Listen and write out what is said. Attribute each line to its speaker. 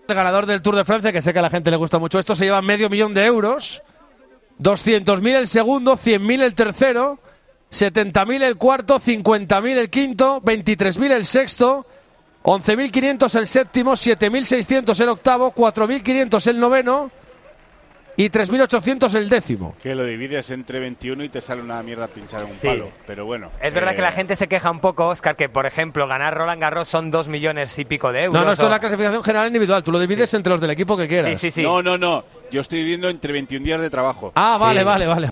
Speaker 1: El ganador del Tour de Francia, que sé que a la gente le gusta mucho esto, se lleva $500.000 euros, 200.000 el segundo, 100.000 el tercero, 70.000 el cuarto, 50.000 el quinto, 23.000 el sexto, 11.500 el séptimo, 7.600 el octavo, 4.500 el noveno y 3.800 el décimo.
Speaker 2: Que lo divides entre 21 y te sale una mierda pinchada en un palo, pero bueno.
Speaker 3: Es verdad que la gente se queja un poco, Óscar, que por ejemplo ganar Roland Garros son 2 millones y pico de euros.
Speaker 1: No, esto es la clasificación general individual, tú lo divides entre los del equipo que quieras.
Speaker 3: Sí.
Speaker 2: No, yo estoy viviendo entre 21 días de trabajo.
Speaker 1: Ah, vale.